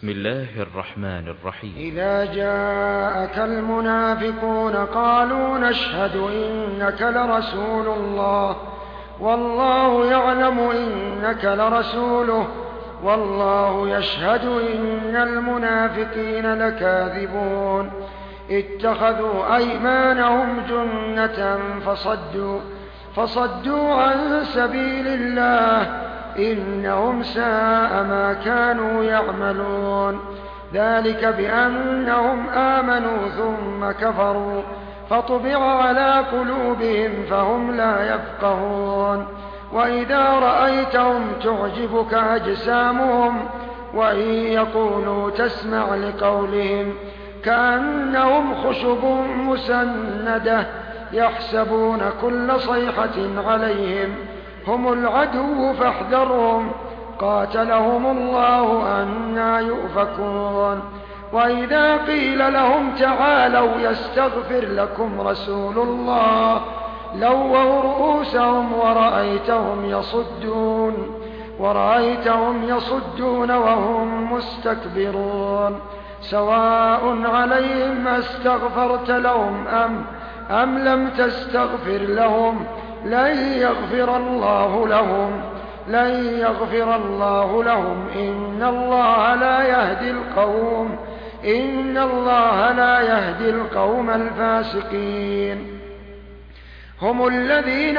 بسم الله الرحمن الرحيم. إذا جاءك المنافقون قالوا نشهد إنك لرسول الله والله يعلم إنك لرسوله والله يشهد إن المنافقين لكاذبون اتخذوا أيمانهم جنة فصدوا عن سبيل الله إنهم ساء ما كانوا يعملون ذلك بأنهم آمنوا ثم كفروا فطبع على قلوبهم فهم لا يفقهون وإذا رأيتهم تعجبك أجسامهم وإن يقولوا تسمع لقولهم كأنهم خشب مسندة يحسبون كل صيحة عليهم هم العدو فاحذرهم قاتلهم الله أنى يؤفكون وإذا قيل لهم تعالوا يستغفر لكم رسول الله لووا رؤوسهم ورأيتهم يصدون وهم مستكبرون سواء عليهم أستغفرت لهم أم لم تستغفر لهم لن يغفر الله لهم إن الله لا يهدي القوم الفاسقين هم الذين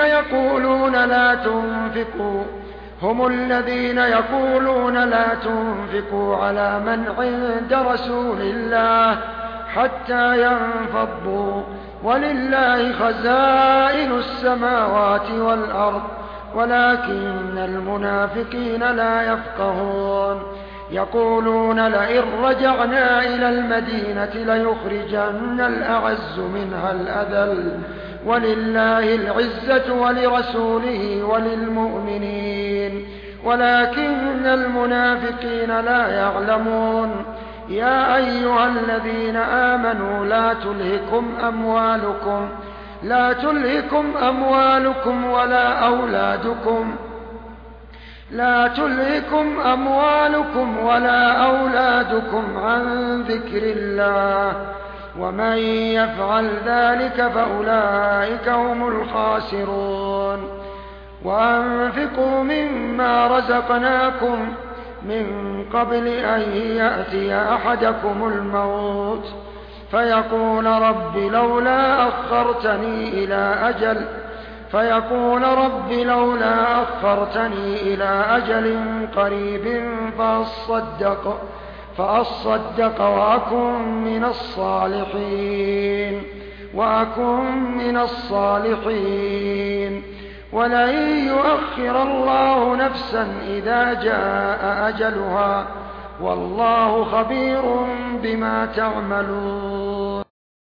يقولون لا تنفقوا على من عند رسول الله حتى ينفضوا ولله خزائن السماوات والأرض ولكن المنافقين لا يفقهون يقولون لئن رجعنا إلى المدينة ليخرجن الأعز منها الأذل ولله العزة ولرسوله وللمؤمنين ولكن المنافقين لا يعلمون يا أيها الذين آمنوا لا تلهكم أموالكم ولا أولادكم عن ذكر الله ومن يفعل ذلك فأولئك هم الخاسرون وأنفقوا مما رزقناكم من قبل أن يأتي أحدكم الموت فيقول رب لولا أخرتني إلى أجل قريب فأصدق وأكن من الصالحين ولن يؤخر الله نفسا إذا جاء أجلها والله خبير بما تعملون